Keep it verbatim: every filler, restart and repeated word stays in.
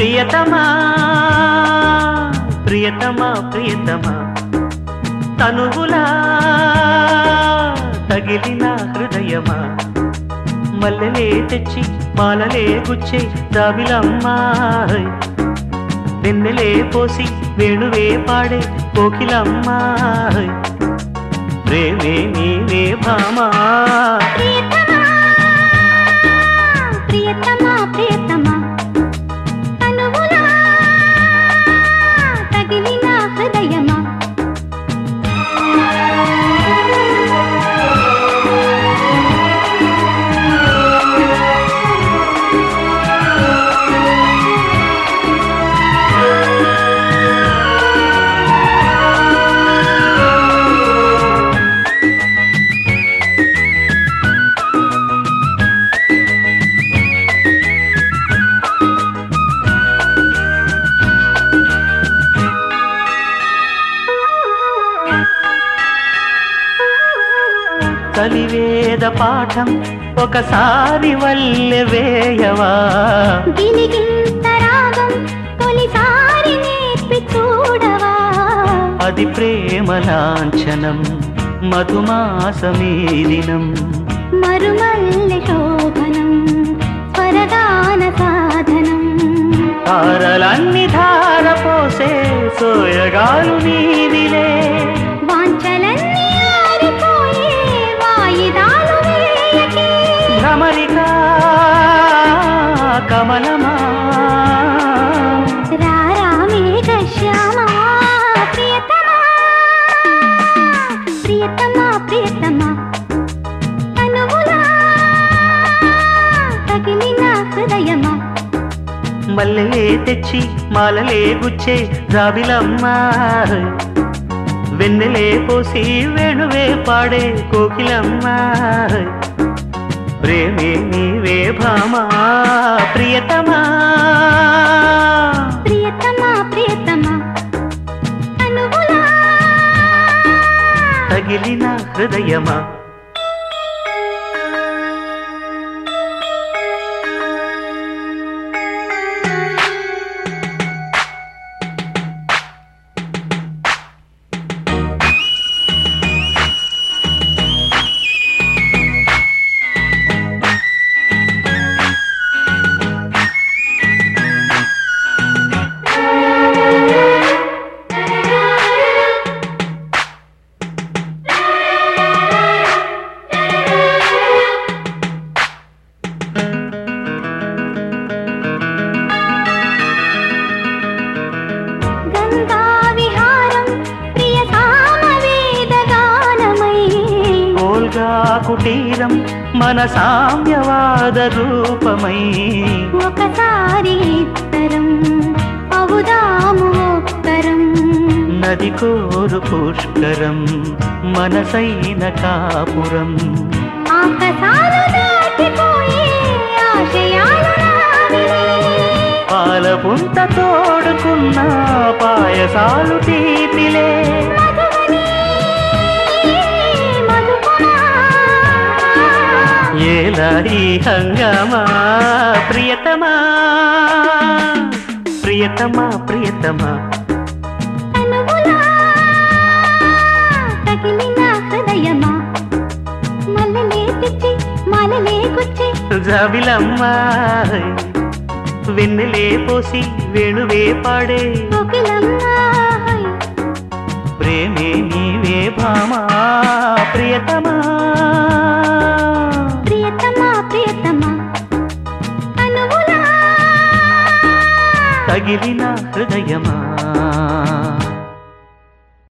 ప్రియతమా ప్రియతమా ప్రియతమా తనువులా తగిలిన హృదయమా మల్లెలే తెచ్చి మాలలే గుచ్చే జాబిలమ్మా వెన్నెలే పోసి వేణువే పాడే కోకిలమ్మా ప్రేమే నీవే భామా ప్రియతమా ప్రియతమా తనువులా తగిలిన హృదయమా కలివేద పాఠం ఒకసారి వల్లె వేయవా గిలిగింత రాగం తొలిసారి నేర్పి చూడవా అది ప్రేమ లాంఛనం మధుమాసమీలినం మరుమల్లె శోభనం స్వరగాన సాధనం తారలన్ని ధార పోసే సోయగాలు నీదిలే వాంఛలన్నీ ఆరిపోయే వాయిదాలు వేయకే భ్రమరికా కమలమా రారా మేఘశ్యామా ప్రియతమా ప్రియతమా ప్రియతమా తనువులా తగిలిన హృదయమా మల్లెలే తెచ్చి మాలలే గుచ్చే జాబిలమ్మా వెన్నెలే పోసి వేణువే పాడే కోకిలమ్మా ప్రేమే నీవే భామా ప్రియతమా ప్రియతమా ప్రియతమా తనువులా తగిలిన హృదయమా కుటీరం మన సామ్యవాద రూపమై ఒకసారి ఇద్దరం అవుదాము ఒక్కరం నది కోరు పుష్కరం మనసైన కాపురం ఆకాశాలు దాటిపోయే ఆశయాలు నావిలే పాల పుంత తోడుకున్న పాయసాలు తీపిలే ఏలాడి హంగామా ప్రియతమా ప్రియతమా ప్రియతమా తనువులా తగిలిన హృదయమా మల్లెలే తెచ్చి మాలలే గుచ్చి జాబిలమ్మా వెన్నెలే పోసి వేణువే పాడే కోకిలమ్మా ప్రేమే నీవే భామా ప్రియతమా ప్రియతమా ప్రియతమా తనువులా తగిలిన హృదయమా